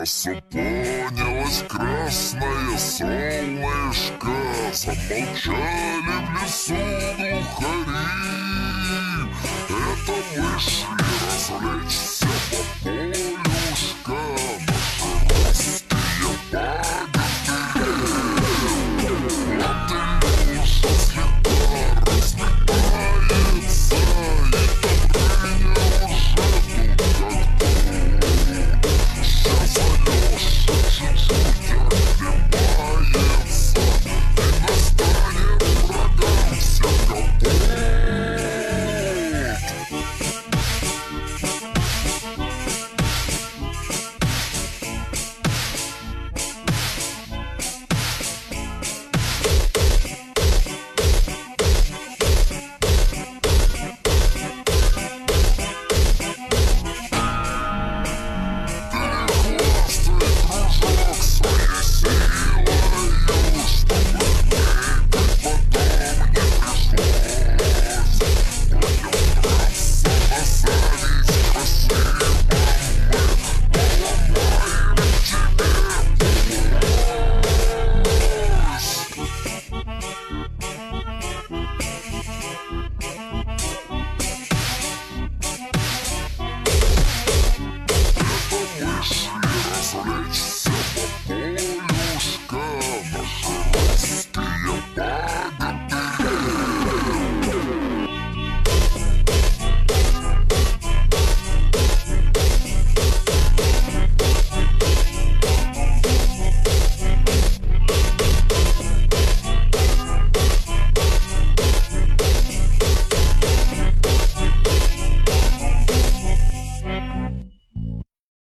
Осыпанилось красное солнышко, замолчали в лесу глухари. Это вышли развлечься по полюшка наши русские богатыри. Антилюша слегка разлетается, и Добрыня уже тут как тут. Сейчас Алёша чуть-чуть оклемается, и настанет врагам всем капут. Развлечься